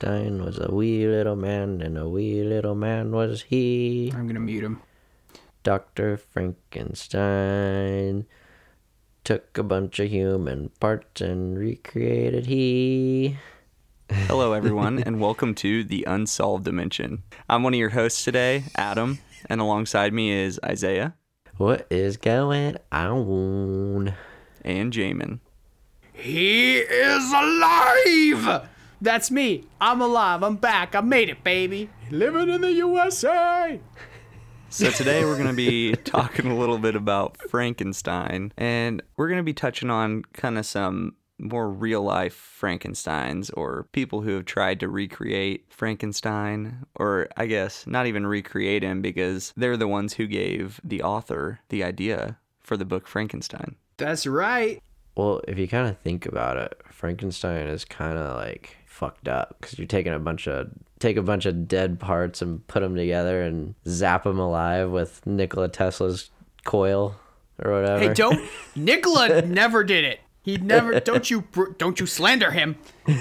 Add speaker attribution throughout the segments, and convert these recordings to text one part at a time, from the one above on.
Speaker 1: Frankenstein was a wee little man, and a wee little man was he.
Speaker 2: I'm gonna mute him.
Speaker 1: Dr. Frankenstein took a bunch of human parts and recreated he.
Speaker 3: Hello, everyone, and welcome to The Unsolved Dimension. I'm one of your hosts today, Adam, and alongside me is Isaiah.
Speaker 1: What is going on?
Speaker 3: And Jamin.
Speaker 2: He is alive! That's me. I'm alive. I'm back. I made it, baby. Living in the USA.
Speaker 3: So today we're going to be talking a little bit about Frankenstein, and we're going to be touching on kind of some more real-life Frankensteins, or people who have tried to recreate Frankenstein, or I guess not even recreate him, because they're the ones who gave the author the idea for the book Frankenstein.
Speaker 2: That's right.
Speaker 1: Well, if you kind of think about it, Frankenstein is kind of like fucked up because you're taking a bunch of dead parts and put them together and zap them alive with Nikola Tesla's coil or whatever.
Speaker 2: Hey, don't. Nikola never did it. He never. Don't you slander him.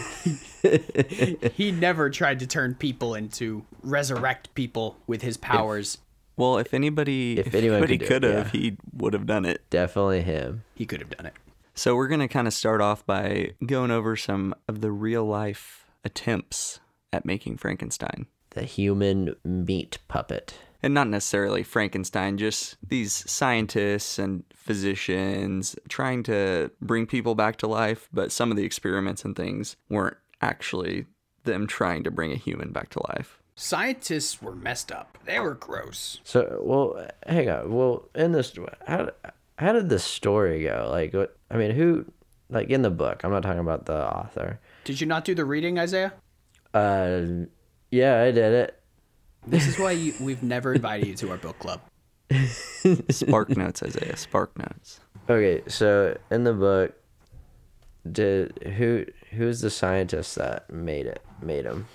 Speaker 2: He never tried to turn people resurrect people with his powers.
Speaker 3: Well, if anybody could have, he would have done it.
Speaker 1: Definitely him.
Speaker 2: He could have done it.
Speaker 3: So we're going to kind of start off by going over some of the real-life attempts at making Frankenstein.
Speaker 1: The human meat puppet.
Speaker 3: And not necessarily Frankenstein, just these scientists and physicians trying to bring people back to life, but some of the experiments and things weren't actually them trying to bring a human back to life.
Speaker 2: Scientists were messed up. They were gross.
Speaker 1: So, well, hang on. Well, in this, how did the story go? Like, what? I mean, who? Like in the book. I'm not talking about the author.
Speaker 2: Did you not do the reading, Isaiah?
Speaker 1: Yeah, I did it.
Speaker 2: This is why we've never invited you to our book club.
Speaker 3: Spark notes, Isaiah. Spark notes.
Speaker 1: Okay, so in the book, who's the scientist that made him?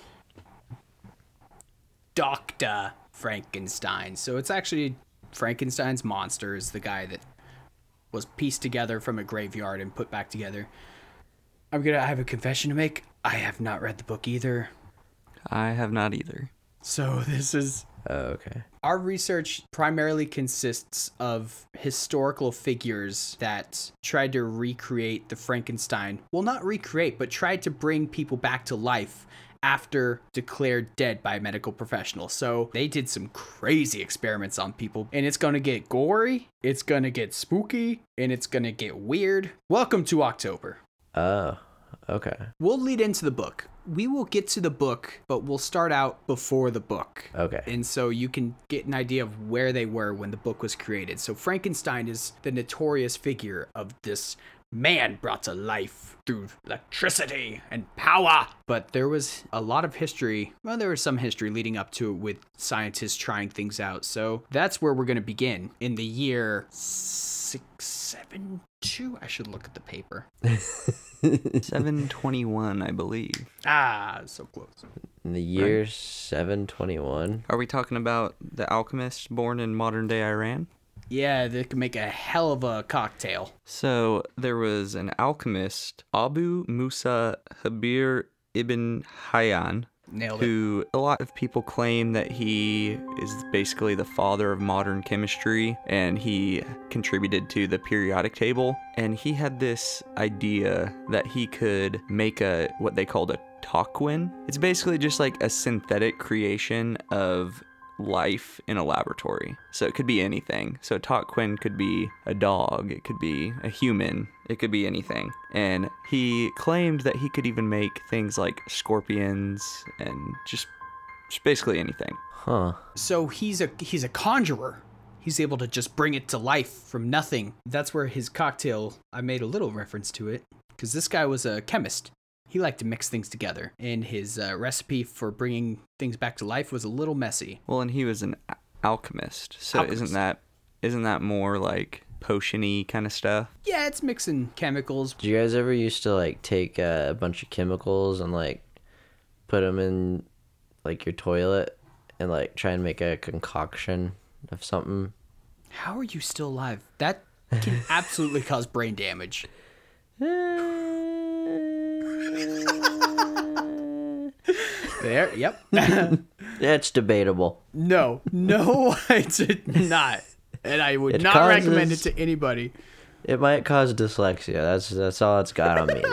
Speaker 2: Dr. Frankenstein. So it's actually Frankenstein's monster is the guy that was pieced together from a graveyard and put back together. I have a confession to make. I have not read the book either.
Speaker 3: I have not either.
Speaker 2: So this is...
Speaker 1: Oh, okay.
Speaker 2: Our research primarily consists of historical figures that tried to recreate the Frankenstein. Well, not recreate, but tried to bring people back to life after declared dead by a medical professional. So they did some crazy experiments on people, and it's going to get gory, it's going to get spooky, and it's going to get weird. Welcome to October.
Speaker 1: Oh, okay.
Speaker 2: We'll lead into the book. We will get to the book, but we'll start out before the book.
Speaker 1: Okay.
Speaker 2: And so you can get an idea of where they were when the book was created. So Frankenstein is the notorious figure of this man brought to life through electricity and power. But there was a lot of history. Well, there was some history leading up to it with scientists trying things out. So that's where we're going to begin in the year 672. I should look at the paper.
Speaker 3: 721, I believe.
Speaker 2: Ah, so close.
Speaker 1: In the year 721.
Speaker 3: Are we talking about the alchemist born in modern-day Iran?
Speaker 2: Yeah, they could make a hell of a cocktail.
Speaker 3: So there was an alchemist, Abu Musa Habir ibn Hayyan,
Speaker 2: Nailed it.
Speaker 3: who a lot of people claim that he is basically the father of modern chemistry, and he contributed to the periodic table. And he had this idea that he could make what they called a toquin. It's basically just like a synthetic creation of life in a laboratory. So it could be anything. So toquin could be a dog, it could be a human, it could be anything. And he claimed that he could even make things like scorpions and just basically anything.
Speaker 1: Huh.
Speaker 2: So he's a conjurer. He's able to just bring it to life from nothing. That's where his cocktail, I made a little reference to it, because this guy was a chemist. He liked to mix things together, and his recipe for bringing things back to life was a little messy.
Speaker 3: Well, and he was an alchemist, so isn't that more like potion-y kind of stuff?
Speaker 2: Yeah, it's mixing chemicals.
Speaker 1: Did you guys ever used to like take a bunch of chemicals and like put them in like your toilet and like try and make a concoction of something?
Speaker 2: How are you still alive? That can absolutely cause brain damage. There, yep.
Speaker 1: It's debatable.
Speaker 2: No, I did not. And I would
Speaker 1: It
Speaker 2: not
Speaker 1: causes-
Speaker 2: recommend it to anybody.
Speaker 1: It might cause dyslexia. That's all it's got on me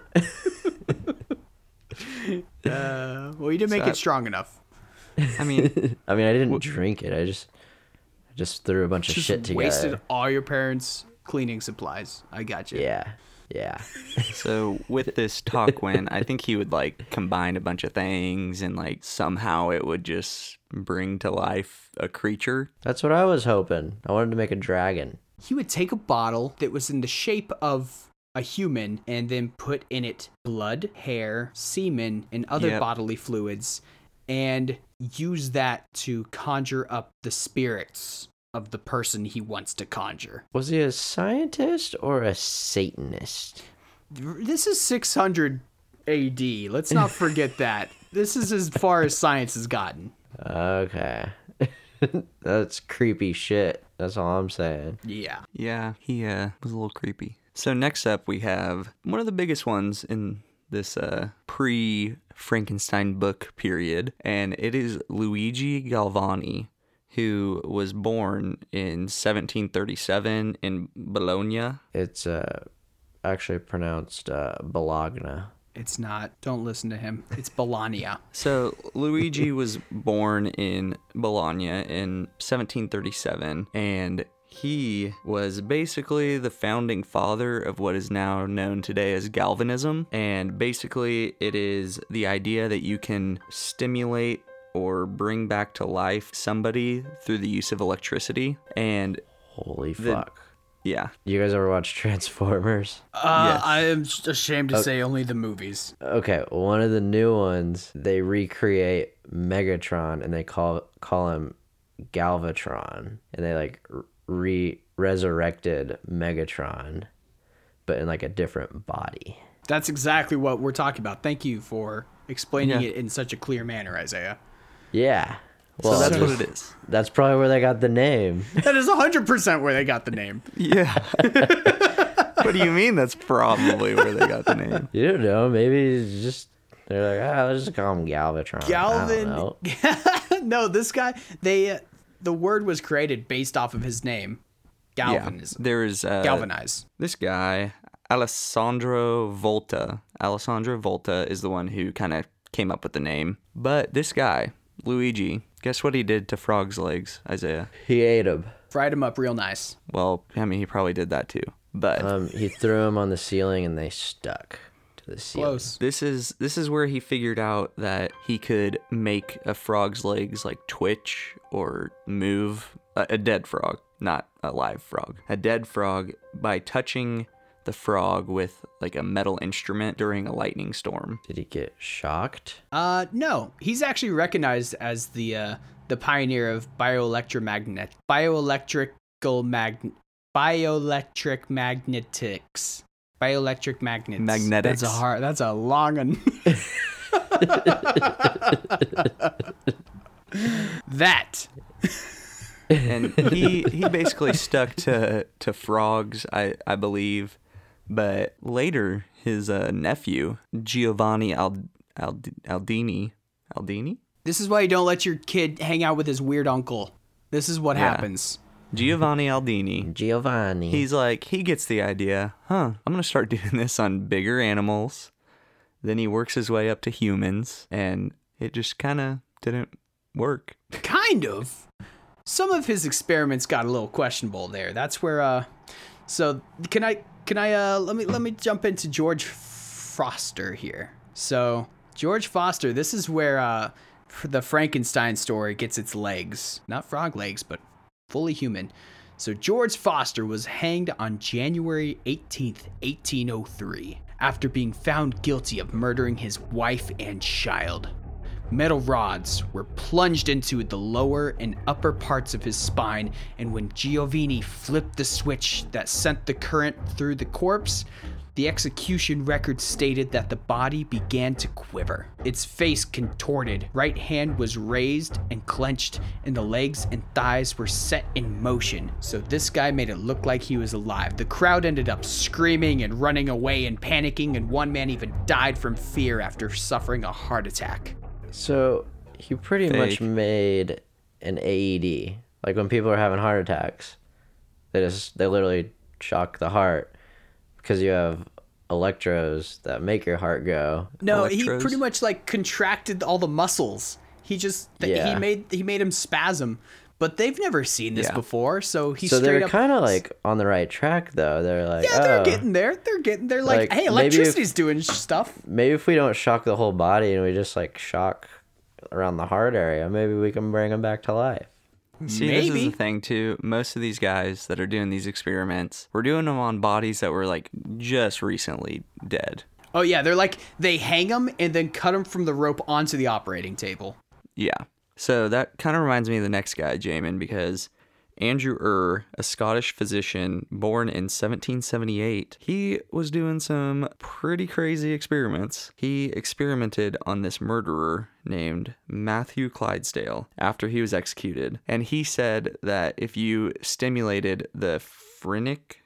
Speaker 1: though.
Speaker 2: Well, you didn't make it strong enough.
Speaker 3: I mean,
Speaker 1: I mean, I didn't drink it. I just threw a bunch of
Speaker 2: Just
Speaker 1: shit together.
Speaker 2: wasted all your parents' cleaning supplies. I got you.
Speaker 1: Yeah.
Speaker 3: so with this Tarquin, I think he would like combine a bunch of things and like somehow it would just bring to life a creature.
Speaker 1: That's what I was hoping. I wanted to make a dragon.
Speaker 2: He would take a bottle that was in the shape of a human and then put in it blood, hair, semen, and other
Speaker 3: Yep.
Speaker 2: bodily fluids and use that to conjure up the spirits of the person he wants to conjure.
Speaker 1: Was he a scientist or a Satanist?
Speaker 2: This is 600 AD. Let's not forget that. This is as far as science has gotten.
Speaker 1: Okay. That's creepy shit. That's all I'm saying.
Speaker 2: Yeah.
Speaker 3: Yeah, he was a little creepy. So next up we have one of the biggest ones in this pre-Frankenstein book period, and it is Luigi Galvani, who was born in 1737 in Bologna.
Speaker 1: It's actually pronounced Bologna.
Speaker 2: It's not. Don't listen to him. It's Bologna.
Speaker 3: So Luigi was born in Bologna in 1737, and he was basically the founding father of what is now known today as Galvanism. And basically it is the idea that you can stimulate or bring back to life somebody through the use of electricity. And
Speaker 1: Holy fuck.
Speaker 3: yeah,
Speaker 1: You guys ever watch Transformers?
Speaker 3: Yes.
Speaker 2: I am ashamed to say only the movies.
Speaker 1: Okay, one of the new ones, they recreate Megatron and they call him Galvatron, and they like resurrected Megatron, but in like a different body.
Speaker 2: That's exactly what we're talking about. Thank you for explaining
Speaker 3: Yeah.
Speaker 2: it in such a clear manner, Isaiah.
Speaker 1: Yeah.
Speaker 3: so
Speaker 1: Well,
Speaker 3: that's what it is.
Speaker 1: That's probably where they got the name.
Speaker 2: That is 100% where they got the name.
Speaker 3: Yeah. What do you mean that's probably where they got the name?
Speaker 1: You don't know. Maybe it's just they're like, let's just call him Galvatron. I
Speaker 2: Galvin.
Speaker 1: don't know.
Speaker 2: No, this guy, the word was created based off of his name. Galvanism.
Speaker 3: Yeah, there is
Speaker 2: Galvanize.
Speaker 3: this guy, Alessandro Volta. Alessandro Volta is the one who kind of came up with the name. But this guy, Luigi, guess what he did to Frog's legs, Isaiah?
Speaker 1: He ate him.
Speaker 2: Fried him up real nice.
Speaker 3: Well, I mean, he probably did that too. But
Speaker 1: He threw him on the ceiling and they stuck to the ceiling.
Speaker 2: Close.
Speaker 3: this is where he figured out that he could make a frog's legs like twitch or move. A dead frog, not a live frog. A dead frog by touching the frog with like a metal instrument during a lightning storm.
Speaker 1: Did he get shocked?
Speaker 2: No, he's actually recognized as the pioneer of bioelectric magnetics. Bioelectric magnets.
Speaker 3: Magnetics.
Speaker 2: That's a long one. That.
Speaker 3: And he basically stuck to frogs, I believe. But later, his nephew, Giovanni Aldini.
Speaker 2: This is why you don't let your kid hang out with his weird uncle. This is what happens.
Speaker 3: Giovanni Aldini.
Speaker 1: Giovanni.
Speaker 3: He's like, he gets the idea, I'm going to start doing this on bigger animals. Then he works his way up to humans, and it just kind of didn't work.
Speaker 2: Kind of. Some of his experiments got a little questionable there. That's where so can I let me jump into George Foster here. So George Foster, this is where the Frankenstein story gets its legs. Not frog legs, but fully human. So George Foster was hanged on January 18th, 1803, after being found guilty of murdering his wife and child. Metal rods were plunged into the lower and upper parts of his spine, and when Giovanni flipped the switch that sent the current through the corpse, the execution record stated that the body began to quiver. Its face contorted, right hand was raised and clenched, and the legs and thighs were set in motion. So this guy made it look like he was alive. The crowd ended up screaming and running away and panicking, and one man even died from fear after suffering a heart attack.
Speaker 1: So he pretty much
Speaker 3: Fake.
Speaker 1: made an AED. Like when people are having heart attacks, they literally shock the heart because you have electrodes that make your heart go.
Speaker 2: No, he
Speaker 3: Electrodes?
Speaker 2: pretty much like contracted all the muscles. He just
Speaker 1: Yeah.
Speaker 2: he made him spasm. But they've never seen this
Speaker 3: Yeah.
Speaker 2: before, so he
Speaker 1: So
Speaker 2: straight
Speaker 1: they're
Speaker 2: up
Speaker 1: kind of like on the right track though. They're like,
Speaker 2: yeah, they're
Speaker 1: oh,
Speaker 2: getting there. They're like,
Speaker 1: Like,
Speaker 2: hey,
Speaker 1: maybe if-
Speaker 2: electricity's doing stuff.
Speaker 1: maybe if we don't shock the whole body and we just like shock around the heart area, maybe we can bring them back to life.
Speaker 3: See, this is
Speaker 2: Maybe.
Speaker 3: the thing too. Most of these guys that are doing these experiments, we're doing them on bodies that were like just recently dead.
Speaker 2: Oh yeah, they're like they hang them and then cut them from the rope onto the operating table.
Speaker 3: Yeah. So that kind of reminds me of the next guy, Jamin, because Andrew a Scottish physician born in 1778, he was doing some pretty crazy experiments. He experimented on this murderer named Matthew Clydesdale after he was executed. And he said that if you stimulated the phrenic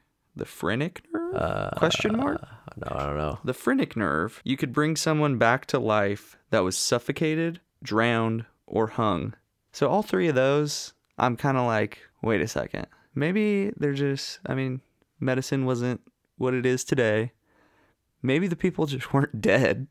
Speaker 3: nerve? Question mark?
Speaker 1: No, I don't know.
Speaker 3: The phrenic nerve, you could bring someone back to life that was suffocated, drowned, or hung. So all three of those, I'm kind of like, wait a second. Maybe they're just, medicine wasn't what it is today. Maybe the people just weren't dead.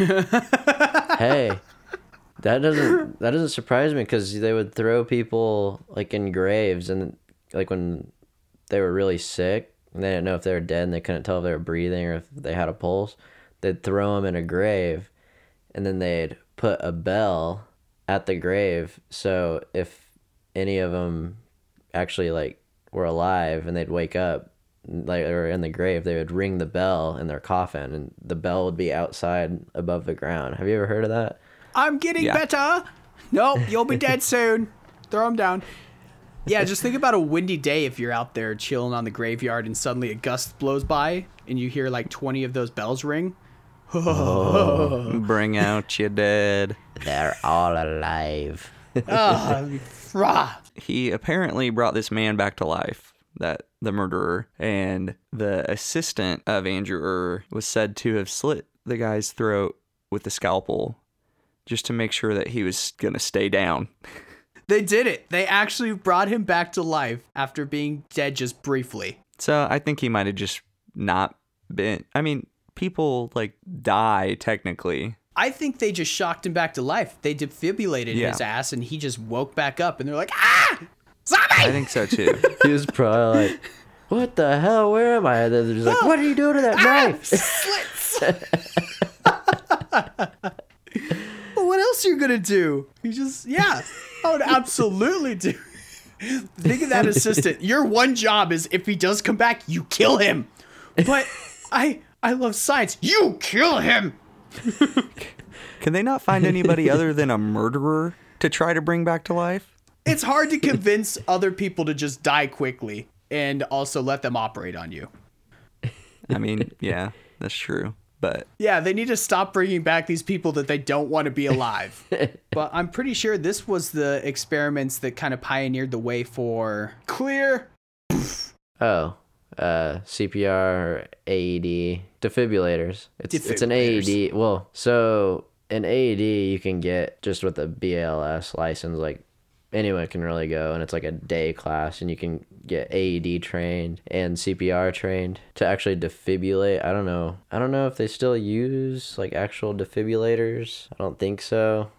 Speaker 1: Hey, that doesn't surprise me because they would throw people like in graves and like when they were really sick and they didn't know if they were dead and they couldn't tell if they were breathing or if they had a pulse, they'd throw them in a grave and then they'd put a bell at the grave, so if any of them actually like were alive and they'd wake up like or in the grave, they would ring the bell in their coffin and the bell would be outside above the ground. Have you ever heard of that?
Speaker 2: I'm getting
Speaker 3: Yeah.
Speaker 2: better. Nope, you'll be dead soon. Throw him down. Yeah, just think about a windy day if you're out there chilling on the graveyard and suddenly a gust blows by and you hear like 20 of those bells ring.
Speaker 3: Bring out your dead.
Speaker 1: They're all alive.
Speaker 2: Rah.
Speaker 3: He apparently brought this man back to life, the murderer, and the assistant of Andrew was said to have slit the guy's throat with a scalpel just to make sure that he was going to stay down.
Speaker 2: They did it. They actually brought him back to life after being dead just briefly.
Speaker 3: So I think he might have just not been. People like die technically.
Speaker 2: I think they just shocked him back to life. They defibrillated
Speaker 3: Yeah.
Speaker 2: his ass and he just woke back up and they're like, ah! Zombie!
Speaker 3: I think so too.
Speaker 1: He was probably like, what the hell? Where am I? And then they're just like, what are you doing to that knife?
Speaker 2: Slits! Well, what else are you gonna do? You just, yeah, I would absolutely do. Think of that assistant. Your one job is if he does come back, you kill him. But I love science. You kill him.
Speaker 3: Can they not find anybody other than a murderer to try to bring back to life?
Speaker 2: It's hard to convince other people to just die quickly and also let them operate on you.
Speaker 3: Yeah, that's true. But
Speaker 2: Yeah, they need to stop bringing back these people that they don't want to be alive. But I'm pretty sure this was the experiments that kind of pioneered the way for clear.
Speaker 1: Oh, CPR, AED, defibrillators. It's an
Speaker 2: Defibrillators.
Speaker 1: AED. Well, so an AED you can get just with a BLS license. Like anyone can really go, and it's like a day class, and you can get AED trained and CPR trained to actually defibrillate. I don't know if they still use like actual defibrillators. I don't think so.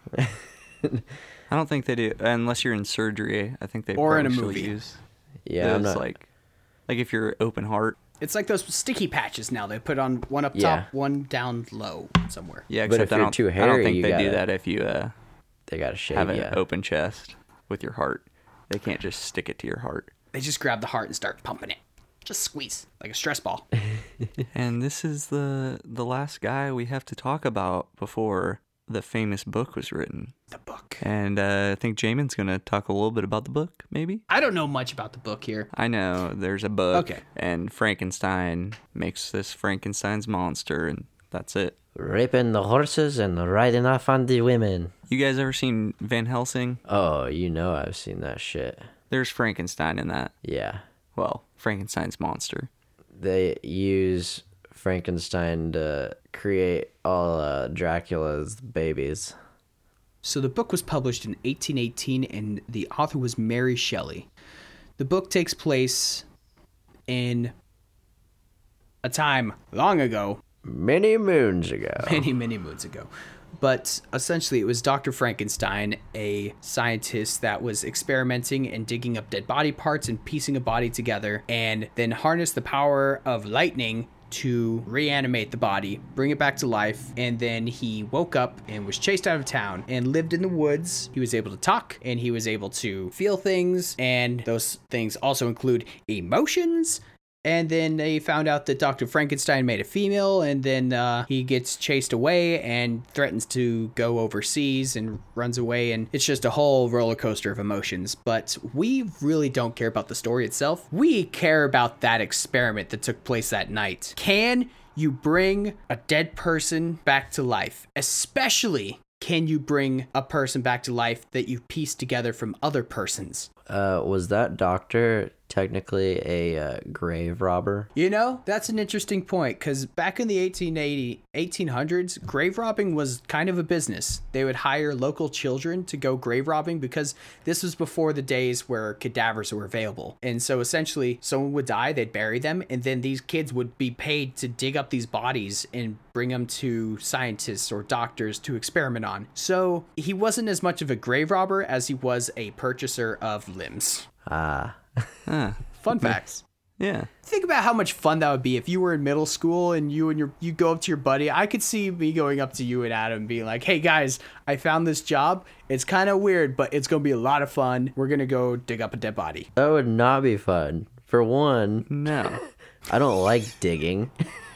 Speaker 3: I don't think they do unless you're in surgery. I think they
Speaker 2: Or in
Speaker 3: probably
Speaker 2: a
Speaker 3: still
Speaker 2: movie.
Speaker 3: use
Speaker 1: Yeah, I'm
Speaker 3: those,
Speaker 1: not.
Speaker 3: like if you're open heart.
Speaker 2: It's like those sticky patches now. They put on one up
Speaker 1: Yeah.
Speaker 2: top, one down low somewhere.
Speaker 3: Yeah,
Speaker 1: But
Speaker 3: except
Speaker 1: if you're too
Speaker 3: I don't
Speaker 1: hairy,
Speaker 3: think
Speaker 1: you
Speaker 3: they do
Speaker 1: gotta-
Speaker 3: that if you
Speaker 1: They gotta shave
Speaker 3: have an
Speaker 1: ya.
Speaker 3: open chest with your heart. They can't just stick it to your heart.
Speaker 2: They just grab the heart and start pumping it. Just squeeze like a stress ball.
Speaker 3: And this is the last guy we have to talk about before the famous book was written.
Speaker 2: The book.
Speaker 3: And I think Jamin's going to talk a little bit about the book, maybe?
Speaker 2: I don't know much about the book here.
Speaker 3: I know there's a book.
Speaker 2: Okay.
Speaker 3: And Frankenstein makes this Frankenstein's monster, and that's it.
Speaker 1: Raping the horses and riding off on the women.
Speaker 3: You guys ever seen Van Helsing?
Speaker 1: Oh, I've seen that shit.
Speaker 3: There's Frankenstein in that.
Speaker 1: Yeah.
Speaker 3: Well, Frankenstein's monster.
Speaker 1: They use Frankenstein to create all Dracula's babies.
Speaker 2: So the book was published in 1818, and the author was Mary Shelley. The book takes place in a time long ago,
Speaker 1: Many moons ago.
Speaker 2: many moons ago. But essentially, it was Dr. Frankenstein, a scientist that was experimenting and digging up dead body parts and piecing a body together, and then harnessed the power of lightning to reanimate the body, bring it back to life. And then he woke up and was chased out of town and lived in the woods. He was able to talk and he was able to feel things, and those things also include emotions. And then they found out that Dr. Frankenstein made a female, and then he gets chased away and threatens to go overseas and runs away, and it's just a whole roller coaster of emotions. But we really don't care about the story itself. We care about that experiment that took place that night. Can you bring a dead person back to life? Especially, can you bring a person back to life that you pieced together from other persons?
Speaker 1: Was that doctor technically a grave robber?
Speaker 2: You know, that's an interesting point, because back in the 1800s, grave robbing was kind of a business. They would hire local children to go grave robbing because this was before the days where cadavers were available. And so essentially, someone would die, they'd bury them, and then these kids would be paid to dig up these bodies and bring them to scientists or doctors to experiment on. So he wasn't as much of a grave robber as he was a purchaser of limbs.
Speaker 1: Ah.
Speaker 2: Fun facts.
Speaker 3: Yeah.
Speaker 2: Think about how much fun that would be if you were in middle school and you go up to your buddy. I could see me going up to you and Adam being like, "Hey guys, I found this job. It's kind of weird, but it's going to be a lot of fun. We're going to go dig up a dead body."
Speaker 1: That would not be fun. For one,
Speaker 3: No.
Speaker 1: I don't like digging.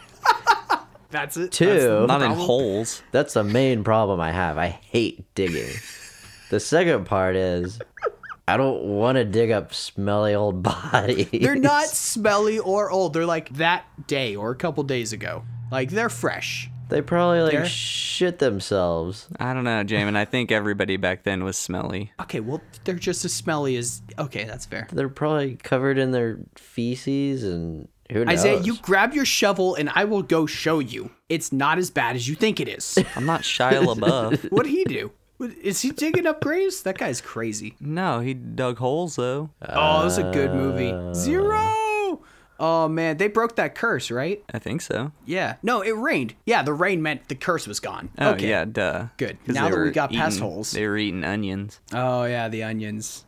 Speaker 2: That's it.
Speaker 1: Two,
Speaker 2: That's the
Speaker 3: Not in
Speaker 2: problem.
Speaker 3: holes.
Speaker 1: That's the main problem I have. I hate digging. The second part is I don't want to dig up smelly old bodies.
Speaker 2: They're not smelly or old. They're like that day or a couple days ago. Like, they're fresh.
Speaker 1: They probably like
Speaker 2: They're-
Speaker 1: shit themselves.
Speaker 3: I don't know, Jamin. I think everybody back then was smelly.
Speaker 2: Okay, well, they're just as smelly as... Okay, that's fair.
Speaker 1: They're probably covered in their feces and who knows?
Speaker 2: Isaiah, you grab your shovel and I will go show you. It's not as bad as you think it is.
Speaker 3: I'm not Shia LaBeouf.
Speaker 2: What'd he do? Is he digging up graves? That guy's crazy.
Speaker 3: No, he dug holes, though.
Speaker 2: Oh, it was a good movie. Zero! Oh, man. They broke that curse, right?
Speaker 3: I think so.
Speaker 2: Yeah. No, it rained. Yeah, the rain meant the curse was gone.
Speaker 3: Oh,
Speaker 2: Okay.
Speaker 3: yeah, duh.
Speaker 2: Good.
Speaker 3: 'Cause
Speaker 2: Now
Speaker 3: they
Speaker 2: that we
Speaker 3: were
Speaker 2: got past
Speaker 3: eating-
Speaker 2: holes.
Speaker 3: They were eating onions.
Speaker 2: Oh, yeah, the onions.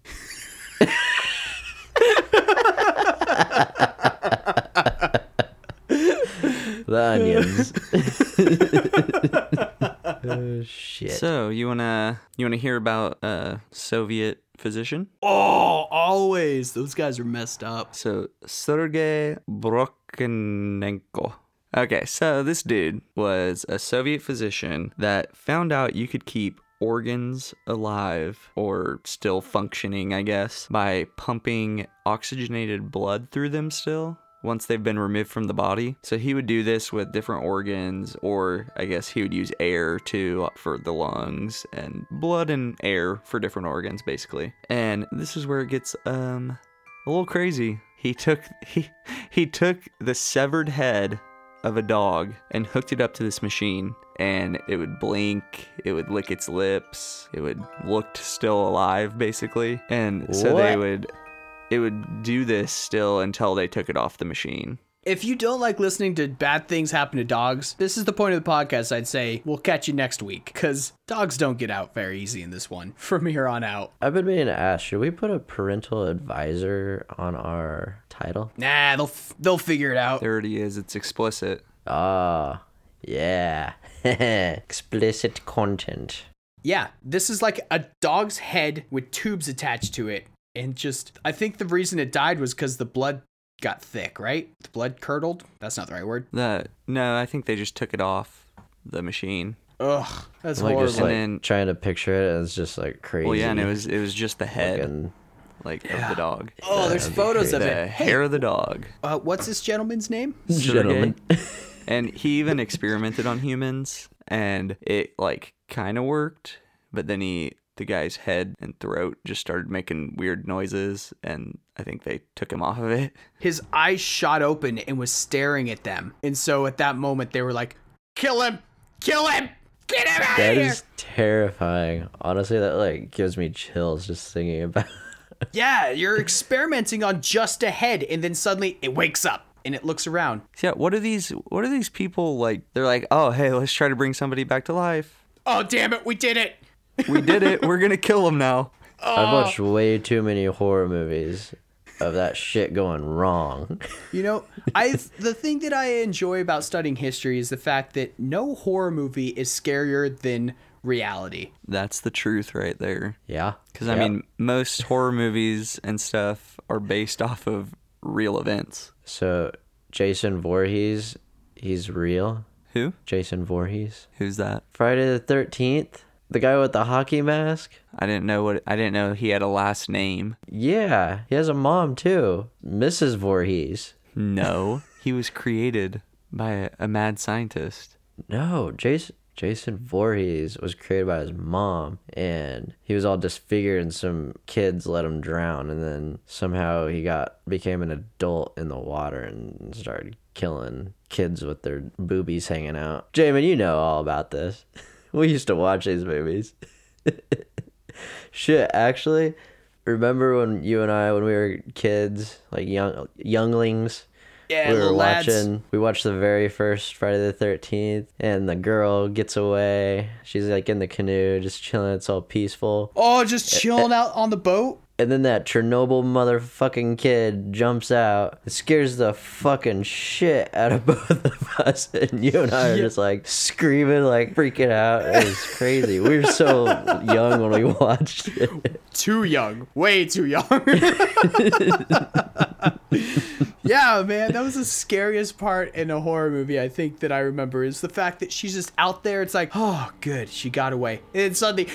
Speaker 1: The onions. Oh shit.
Speaker 3: So, you wanna hear about a Soviet physician?
Speaker 2: Oh, always. Those guys are messed up.
Speaker 3: So, Sergei Brokhanenko. Okay, so this dude was a Soviet physician that found out you could keep organs alive or still functioning, I guess, by pumping oxygenated blood through them still once they've been removed from the body. So he would do this with different organs, or I guess he would use air too for the lungs, and blood and air for different organs basically. And this is where it gets a little crazy. He took the severed head of a dog and hooked it up to this machine, and it would blink, it would lick its lips, it would look still alive basically. And so
Speaker 1: What?
Speaker 3: it would do this still until they took it off the machine.
Speaker 2: If you don't like listening to bad things happen to dogs, this is the point of the podcast. I'd say we'll catch you next week, because dogs don't get out very easy in this one from here on out.
Speaker 1: I've been meaning to ask, should we put a parental advisor on our title?
Speaker 2: Nah, they'll figure it out.
Speaker 3: There it is, it's explicit.
Speaker 1: Ah, yeah. Explicit content.
Speaker 2: Yeah, this is like a dog's head with tubes attached to it. And just, I think the reason it died was because the blood got thick, right? The blood curdled? That's not the right word.
Speaker 3: No, I think they just took it off the machine.
Speaker 2: Ugh, that's
Speaker 1: Like
Speaker 2: horrible.
Speaker 1: just like
Speaker 3: And then-
Speaker 1: trying to picture it, and it's just like crazy.
Speaker 3: Well, yeah, and it was just the head,
Speaker 1: Looking-
Speaker 3: of the dog.
Speaker 2: Oh, there's photos of
Speaker 3: The
Speaker 2: it.
Speaker 3: hair of the dog.
Speaker 2: What's this gentleman's name?
Speaker 1: Gentlemen.
Speaker 3: And he even experimented on humans, and it like kind of worked, but then the guy's head and throat just started making weird noises, and I think they took him off of it.
Speaker 2: His eyes shot open and was staring at them. And so at that moment, they were like, "Kill him! Kill him! Get him out of
Speaker 1: That
Speaker 2: here!
Speaker 1: is terrifying. Honestly, that like gives me chills just thinking about.
Speaker 2: Yeah, you're experimenting on just a head, and then suddenly it wakes up and it looks around.
Speaker 3: Yeah, what are these people like? They're like, oh, hey, let's try to bring somebody back to life.
Speaker 2: Oh, damn it, we did it!
Speaker 3: We did it. We're gonna kill them now.
Speaker 1: I've watched way too many horror movies of that shit going wrong.
Speaker 2: You know, the thing that I enjoy about studying history is the fact that no horror movie is scarier than reality.
Speaker 3: That's the truth right there.
Speaker 1: Yeah.
Speaker 3: Because, I mean, most horror movies and stuff are based off of real events.
Speaker 1: So, Jason Voorhees, he's real.
Speaker 3: Who?
Speaker 1: Jason Voorhees.
Speaker 3: Who's that?
Speaker 1: Friday the 13th, the guy with the hockey mask.
Speaker 3: I didn't know he had a last name.
Speaker 1: Yeah, he has a mom too, Mrs. Voorhees.
Speaker 3: No, he was created by a mad scientist.
Speaker 1: No, Jason Voorhees was created by his mom, and he was all disfigured, and some kids let him drown, and then somehow he became an adult in the water and started killing kids with their boobies hanging out. Jamin, you know all about this. We used to watch these movies. Shit, actually, remember when you and I, when we were kids, like younglings,
Speaker 2: Yeah,
Speaker 1: we were
Speaker 2: little lads.
Speaker 1: we watched the very first Friday the 13th, and the girl gets away. She's like in the canoe, just chilling. It's all peaceful.
Speaker 2: Oh, just chilling out on the boat?
Speaker 1: And then that Chernobyl motherfucking kid jumps out. It scares the fucking shit out of both of us. And you and I are just like screaming, like freaking out. It was crazy. We were so young when we watched it.
Speaker 2: Too young. Way too young. Yeah, man, that was the scariest part in a horror movie, I think, that I remember, is the fact that she's just out there. It's like, oh, good, she got away. And then suddenly,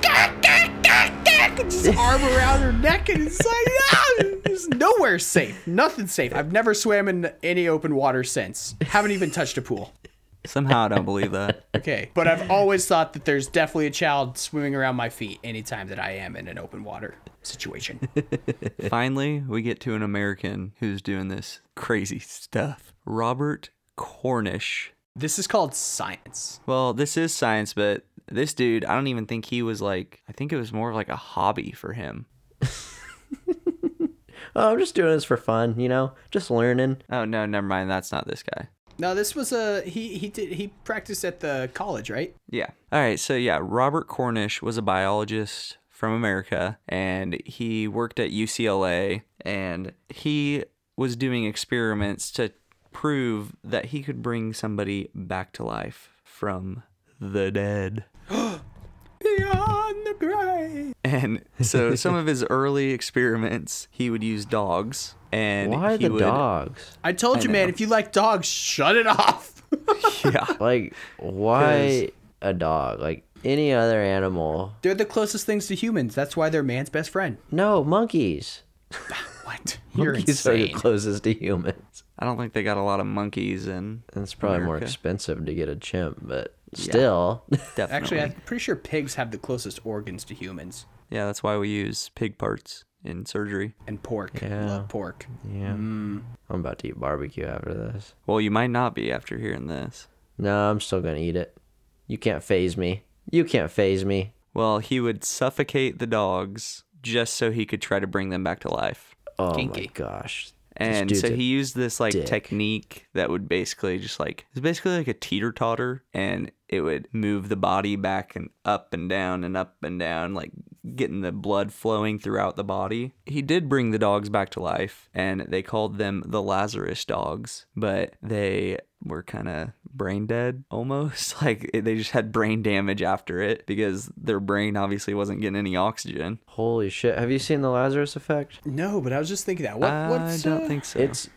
Speaker 2: just arm around her neck, and it's like, there's nowhere safe. Nothing safe. I've never swam in any open water since. Haven't even touched a pool.
Speaker 3: Somehow I don't believe that.
Speaker 2: Okay, but I've always thought that there's definitely a child swimming around my feet anytime that I am in an open water situation.
Speaker 3: Finally, we get to an American who's doing this crazy stuff. Robert Cornish.
Speaker 2: This is called science.
Speaker 3: Well, this is science, but this dude, I don't even think he was like, I think it was more of like a hobby for him.
Speaker 1: Oh, I'm just doing this for fun, just learning.
Speaker 3: Oh, no, never mind. That's not this guy.
Speaker 2: No, this was he practiced at the college, right?
Speaker 3: Yeah. All right. So, yeah, Robert Cornish was a biologist from America, and he worked at UCLA, and he was doing experiments to prove that he could bring somebody back to life from the dead.
Speaker 2: Beyond the grave.
Speaker 3: And so some of his early experiments, he would use dogs. And
Speaker 1: Why
Speaker 3: he
Speaker 1: the
Speaker 3: would,
Speaker 1: dogs?
Speaker 2: I told you,
Speaker 3: I
Speaker 2: man,
Speaker 3: know.
Speaker 2: if you like dogs, shut it off.
Speaker 3: Yeah.
Speaker 1: Like, why a dog? Like, any other animal.
Speaker 2: They're the closest things to humans. That's why they're man's best friend.
Speaker 1: No, monkeys.
Speaker 2: What? You're
Speaker 1: Monkeys are the
Speaker 2: insane.
Speaker 1: closest to humans.
Speaker 3: I don't think they got a lot of monkeys in
Speaker 1: And it's probably more
Speaker 3: America.
Speaker 1: expensive to get a chimp, but still.
Speaker 3: Definitely.
Speaker 2: Actually, I'm pretty sure pigs have the closest organs to humans.
Speaker 3: Yeah, that's why we use pig parts in surgery.
Speaker 2: And pork.
Speaker 1: Yeah.
Speaker 2: Love pork.
Speaker 1: Yeah. I'm about to eat barbecue after this.
Speaker 3: Well, you might not be after hearing this.
Speaker 1: No, I'm still going to eat it. You can't phase me. You can't phase me.
Speaker 3: Well, he would suffocate the dogs just so he could try to bring them back to life.
Speaker 1: Oh
Speaker 2: Kinky.
Speaker 1: my gosh.
Speaker 3: And
Speaker 1: This
Speaker 3: so
Speaker 1: dude's
Speaker 3: he used this like
Speaker 1: dick.
Speaker 3: technique that would basically just like, it's basically like a teeter-totter, and it would move the body back and up and down, like getting the blood flowing throughout the body. He did bring the dogs back to life, and they called them the Lazarus dogs, but they were kind of brain dead almost. Like they just had brain damage after it because their brain obviously wasn't getting any oxygen.
Speaker 1: Holy shit. Have you seen The Lazarus Effect?
Speaker 2: No, but I was just thinking that.
Speaker 3: I don't think so.
Speaker 1: It's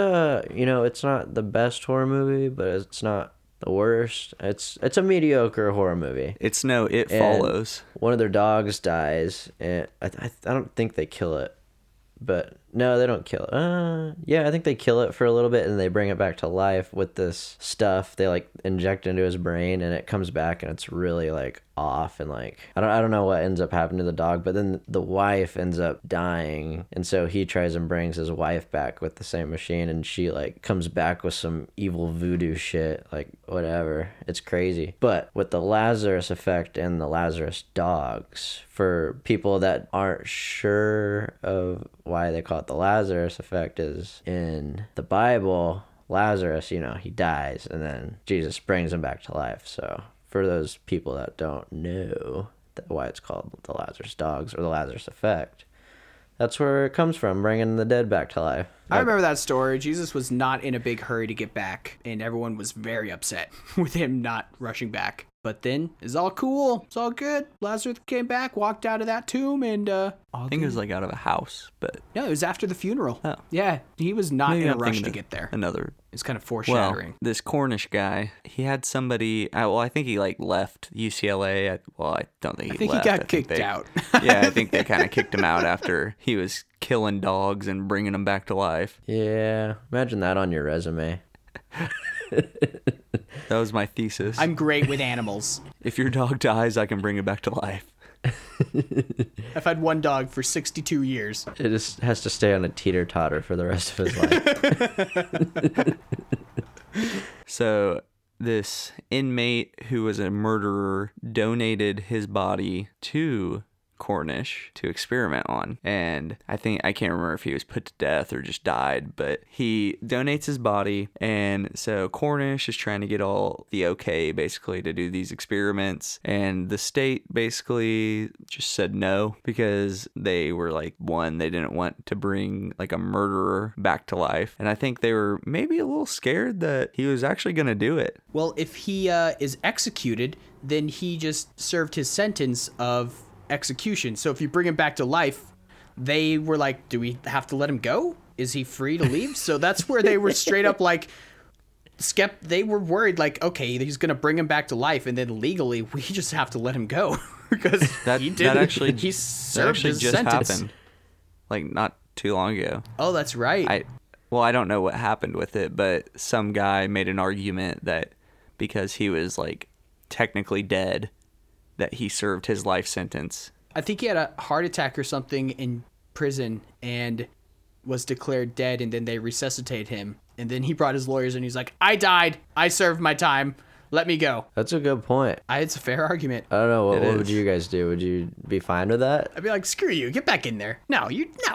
Speaker 1: it's not the best horror movie, but it's not the worst. It's a mediocre horror movie.
Speaker 3: It's no, It
Speaker 1: And
Speaker 3: Follows.
Speaker 1: One of their dogs dies, and I don't think they kill it, but No, they don't kill it. Yeah, I think they kill it for a little bit and they bring it back to life with this stuff. They like inject into his brain and it comes back and it's really like off and like I don't know what ends up happening to the dog, but then the wife ends up dying and so he tries and brings his wife back with the same machine and she like comes back with some evil voodoo shit, like whatever. It's crazy. But with the Lazarus effect and the Lazarus dogs, for people that aren't sure of why they call it the Lazarus effect, is in the Bible, Lazarus, he dies and then Jesus brings him back to life. So for those people that don't know why it's called the Lazarus dogs or the Lazarus effect, that's where it comes from, bringing the dead back to life.
Speaker 2: I remember that story. Jesus was not in a big hurry to get back, and everyone was very upset with him not rushing back. But then it's all cool. It's all good. Lazarus came back, walked out of that tomb, and
Speaker 3: I think it was like out of a house, but
Speaker 2: no, it was after the funeral.
Speaker 3: Oh.
Speaker 2: Yeah, he was not
Speaker 3: maybe
Speaker 2: in a
Speaker 3: I'm
Speaker 2: rush
Speaker 3: thinking
Speaker 2: to
Speaker 3: of
Speaker 2: get there.
Speaker 3: Another.
Speaker 2: It's kind of
Speaker 3: Well,
Speaker 2: foreshadowing.
Speaker 3: this Cornish guy, he had somebody. Well, I think he like left UCLA. I don't think he
Speaker 2: I think
Speaker 3: left.
Speaker 2: he got kicked out.
Speaker 3: Yeah, I think they kind of kicked him out after he was killing dogs and bringing them back to life.
Speaker 1: Yeah, imagine that on your resume.
Speaker 3: That was my thesis.
Speaker 2: I'm great with animals.
Speaker 3: If your dog dies, I can bring it back to life.
Speaker 2: I've had one dog for 62 years.
Speaker 1: It just has to stay on a teeter-totter for the rest of his life.
Speaker 3: So this inmate who was a murderer donated his body to Cornish to experiment on, and I can't remember if he was put to death or just died, but he donates his body, and so Cornish is trying to get all the okay basically to do these experiments, and the state basically just said no because they were like, one, they didn't want to bring like a murderer back to life, and I think they were maybe a little scared that he was actually going to do it.
Speaker 2: Well, if he is executed, then he just served his sentence of execution. So if you bring him back to life, they were like, do we have to let him go? Is he free to leave? So that's where they were straight up like they were worried like, okay, he's gonna bring him back to life and then legally we just have to let him go because he served his
Speaker 3: just
Speaker 2: sentence.
Speaker 3: happened like not too long ago.
Speaker 2: Oh, that's right.
Speaker 3: I don't know what happened with it, but some guy made an argument that because he was like technically dead, that he served his life sentence.
Speaker 2: I think he had a heart attack or something in prison and was declared dead, and then they resuscitated him. And then he brought his lawyers and he's like, I died. I served my time. Let me go.
Speaker 1: That's a good point.
Speaker 2: It's a fair argument.
Speaker 1: I don't know. What would you guys do? Would you be fine with that?
Speaker 2: I'd be like, screw you. Get back in there. No.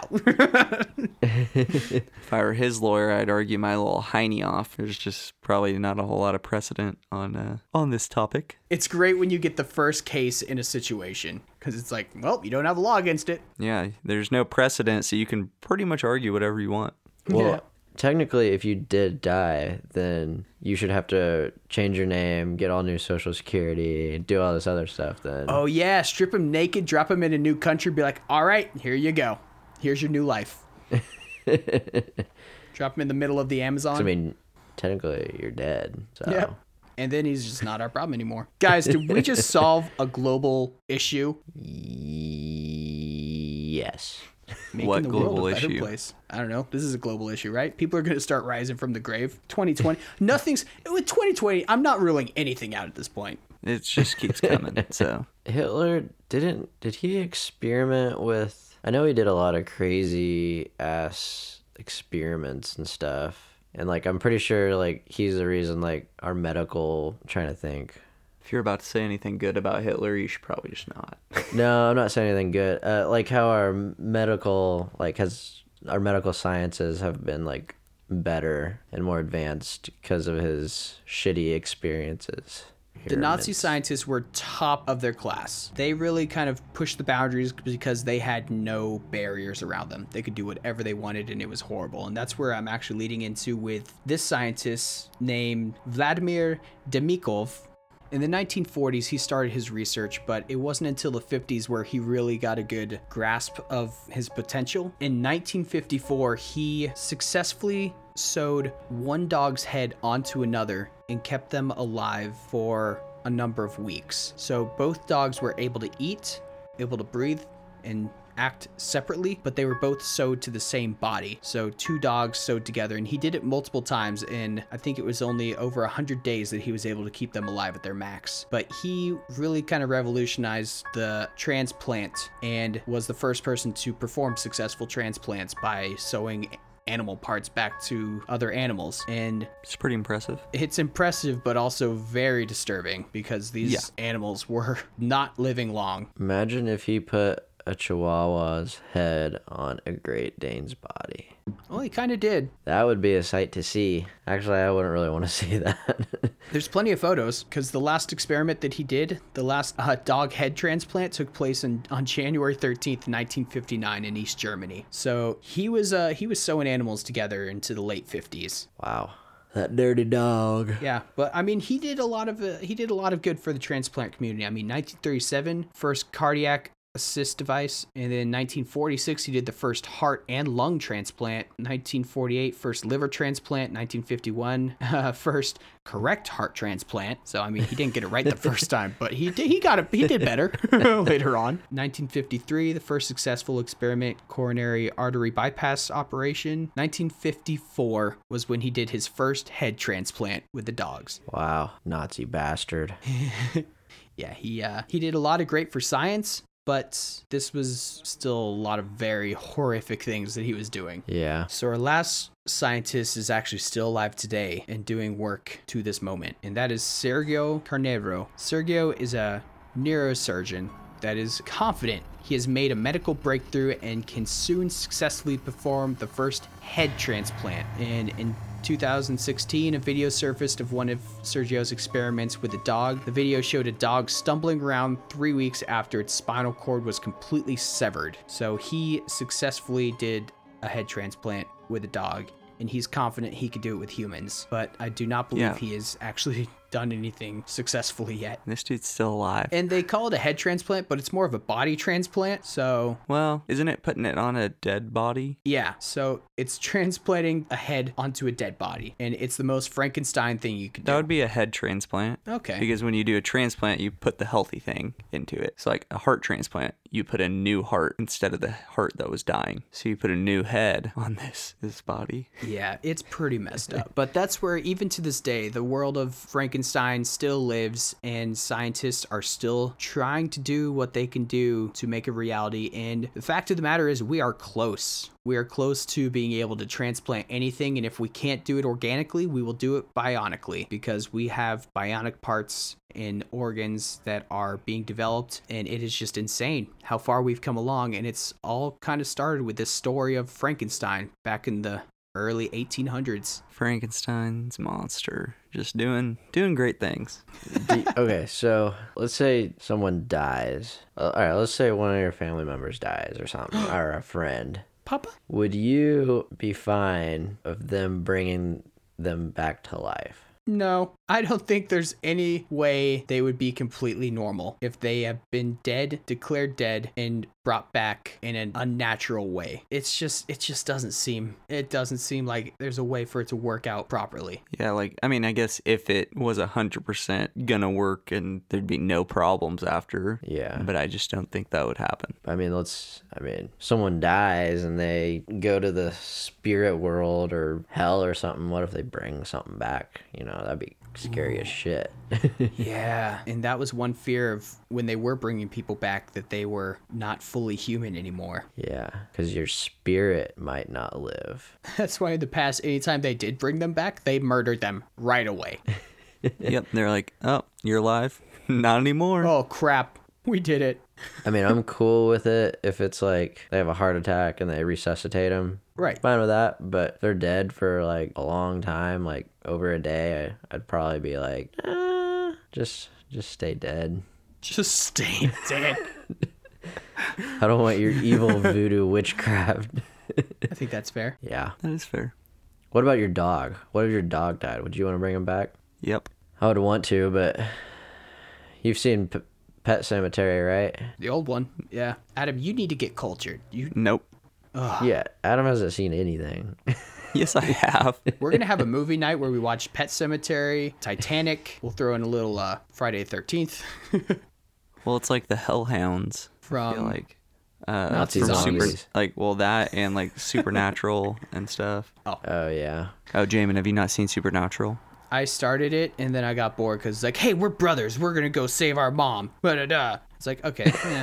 Speaker 3: If I were his lawyer, I'd argue my little hiney off. There's just probably not a whole lot of precedent on this topic.
Speaker 2: It's great when you get the first case in a situation because it's like, well, you don't have a law against it.
Speaker 3: Yeah, there's no precedent, so you can pretty much argue whatever you want.
Speaker 1: Well, technically, if you did die, then you should have to change your name, get all new Social Security, do all this other stuff then.
Speaker 2: Oh, yeah. Strip him naked, drop him in a new country, be like, all right, here you go. Here's your new life. Drop him in the middle of the Amazon.
Speaker 1: I mean, technically, you're dead. So.
Speaker 2: Yeah. And then he's just not our problem anymore. Guys, did we just solve a global issue?
Speaker 1: Yes.
Speaker 2: Making
Speaker 3: What
Speaker 2: the
Speaker 3: global
Speaker 2: world a better
Speaker 3: issue?
Speaker 2: place. I don't know. This is a global issue, right? People are going to start rising from the grave. 2020. With 2020, I'm not ruling anything out at this point.
Speaker 3: It just keeps coming. So
Speaker 1: Hitler did he experiment with, I know he did a lot of crazy ass experiments and stuff. And like, I'm pretty sure like he's the reason like our medical, I'm trying to think.
Speaker 3: if you're about to say anything good about Hitler, you should probably just not.
Speaker 1: No, I'm not saying anything good. Like how our medical sciences have been like better and more advanced because of his shitty experiences.
Speaker 2: The Nazi scientists were top of their class. They really kind of pushed the boundaries because they had no barriers around them. They could do whatever they wanted and it was horrible. And that's where I'm actually leading into with this scientist named Vladimir Demikhov. In the 1940s, he started his research, but it wasn't until the 50s where he really got a good grasp of his potential. In 1954, he successfully sewed one dog's head onto another and kept them alive for a number of weeks. So both dogs were able to eat, able to breathe, and act separately, but they were both sewed to the same body. So 2 dogs sewed together, and he did it multiple times, and I think it was only over 100 days that he was able to keep them alive at their max. But he really kind of revolutionized the transplant and was the first person to perform successful transplants by sewing animal parts back to other animals. And
Speaker 3: It's pretty impressive.
Speaker 2: it's impressive, but also very disturbing because these animals were not living long.
Speaker 1: Imagine if he put a Chihuahua's head on a Great Dane's body.
Speaker 2: Well, he kind of did.
Speaker 1: That would be a sight to see. Actually, I wouldn't really want to see that.
Speaker 2: There's plenty of photos because the last experiment that he did, the last dog head transplant, took place on January 13th, 1959 in East Germany. So he was sewing animals together into the late 50s.
Speaker 1: Wow. That dirty dog.
Speaker 2: Yeah, but I mean, he did a lot of good for the transplant community. I mean, 1937, first cardiac assist device, and then 1946 he did the first heart and lung transplant. 1948 first liver transplant. 1951 first correct heart transplant. So I mean, he didn't get it right the first time, but he did better later on. 1953 the first successful experiment, coronary artery bypass operation. 1954 was when he did his first head transplant with the dogs.
Speaker 1: Wow. Nazi bastard.
Speaker 2: Yeah, he did a lot of great for science, but this was still a lot of very horrific things that he was doing.
Speaker 1: Yeah.
Speaker 2: So our last scientist is actually still alive today and doing work to this moment, and that is Sergio Carnevro. Sergio is a neurosurgeon that is confident he has made a medical breakthrough and can soon successfully perform the first head transplant. And in 2016, a video surfaced of one of Sergio's experiments with a dog. The video showed a dog stumbling around 3 weeks after its spinal cord was completely severed. So he successfully did a head transplant with a dog, and he's confident he could do it with humans. But I do not believe he has actually done anything successfully yet.
Speaker 3: This dude's still alive.
Speaker 2: And they call it a head transplant, but it's more of a body transplant. So
Speaker 3: Well, isn't it putting it on a dead body?
Speaker 2: yeah, so it's transplanting a head onto a dead body, and it's the most Frankenstein thing you could do.
Speaker 3: That would be a head transplant.
Speaker 2: Okay.
Speaker 3: Because when you do a transplant, you put the healthy thing into it. So like a heart transplant, you put a new heart instead of the heart that was dying. So you put a new head on this body.
Speaker 2: Yeah, it's pretty messed up. But that's where, even to this day, the world of Frankenstein still lives, and scientists are still trying to do what they can do to make a reality. And the fact of the matter is, we are close. We are close to being able to transplant anything, and if we can't do it organically, we will do it bionically, because we have bionic parts and organs that are being developed, and it is just insane how far we've come along. And it's all kind of started with this story of Frankenstein back in the early 1800s.
Speaker 3: Frankenstein's monster. Just doing great things.
Speaker 1: Okay, so let's say someone dies. All right, let's say one of your family members dies or something, or a friend.
Speaker 2: Papa?
Speaker 1: Would you be fine of them bringing them back to life?
Speaker 2: No, I don't think there's any way they would be completely normal if they have been dead, declared dead, and brought back in an unnatural way. It just doesn't seem like there's a way for it to work out properly.
Speaker 3: Yeah, like, I mean, I guess if it was 100% gonna work and there'd be no problems after.
Speaker 1: Yeah.
Speaker 3: But I just don't think that would happen.
Speaker 1: I mean, someone dies and they go to the spirit world or hell or something. What if they bring something back? You know, that'd be scary as shit.
Speaker 2: Yeah, and that was one fear of when they were bringing people back, that they were not fully human anymore.
Speaker 1: Yeah, because your spirit might not live.
Speaker 2: That's why in the past, anytime they did bring them back, they murdered them right away.
Speaker 3: Yep, they're like, oh, you're alive? Not anymore.
Speaker 2: Oh, crap. We did it.
Speaker 1: I mean, I'm cool with it if it's like they have a heart attack and they resuscitate them.
Speaker 2: Right.
Speaker 1: Fine with that. But if they're dead for like a long time, like over a day, I'd probably be like, just stay dead.
Speaker 2: Just stay dead.
Speaker 1: I don't want your evil voodoo witchcraft.
Speaker 2: I think that's fair.
Speaker 1: Yeah.
Speaker 3: That is fair.
Speaker 1: What about your dog? What if your dog died? Would you want to bring him back?
Speaker 3: Yep.
Speaker 1: I would want to, but you've seen Pet Cemetery, right?
Speaker 2: The old one. Yeah. Adam, you need to get cultured.
Speaker 3: Nope.
Speaker 1: Yeah, Adam hasn't seen anything.
Speaker 3: Yes, I have.
Speaker 2: We're going to have a movie night where we watch Pet Cemetery, Titanic. We'll throw in a little Friday the 13th.
Speaker 3: Well, it's like the Hellhounds. I feel
Speaker 2: From
Speaker 3: like
Speaker 2: Nazi
Speaker 3: from
Speaker 1: zombies.
Speaker 3: that and like Supernatural and stuff.
Speaker 1: Oh yeah.
Speaker 3: Oh, Jamin, have you not seen Supernatural?
Speaker 2: I started it and then I got bored because it's like, hey, we're brothers. We're gonna go save our mom. Da-da-da. It's like, okay. Yeah.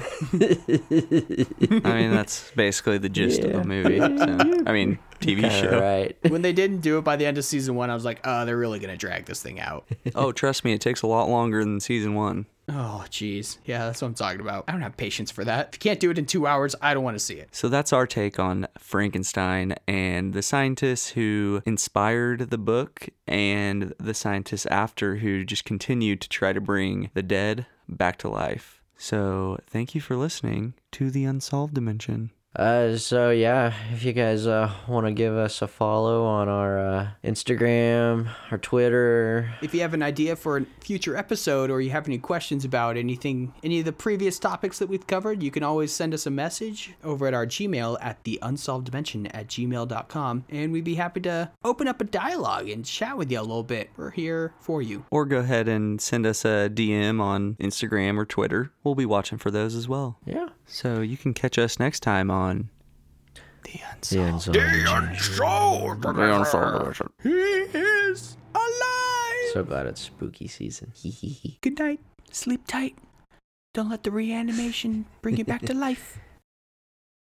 Speaker 3: I mean, that's basically the gist of the movie. So, I mean, TV
Speaker 1: Kinda
Speaker 3: show.
Speaker 1: right.
Speaker 2: When they didn't do it by the end of season 1, I was like, oh, they're really gonna drag this thing out.
Speaker 3: Oh, trust me, it takes a lot longer than season 1.
Speaker 2: Oh, jeez. Yeah, that's what I'm talking about. I don't have patience for that. If you can't do it in 2 hours, I don't want to see it.
Speaker 3: So that's our take on Frankenstein and the scientists who inspired the book and the scientists after who just continued to try to bring the dead back to life. So thank you for listening to The Unsolved Dimension.
Speaker 1: So yeah, if you guys want to give us a follow on our Instagram, our Twitter.
Speaker 2: If you have an idea for a future episode or you have any questions about anything, any of the previous topics that we've covered, you can always send us a message over at our Gmail at theunsolveddimension@gmail.com, and we'd be happy to open up a dialogue and chat with you a little bit. We're here for you.
Speaker 3: Or go ahead and send us a DM on Instagram or Twitter. We'll be watching for those as well.
Speaker 1: Yeah.
Speaker 3: So you can catch us next time on
Speaker 2: The
Speaker 1: The
Speaker 2: Unsolved.
Speaker 1: Unsolved.
Speaker 2: He is alive!
Speaker 1: So glad it's spooky season.
Speaker 2: Good night. Sleep tight. Don't let the reanimation bring you back to life.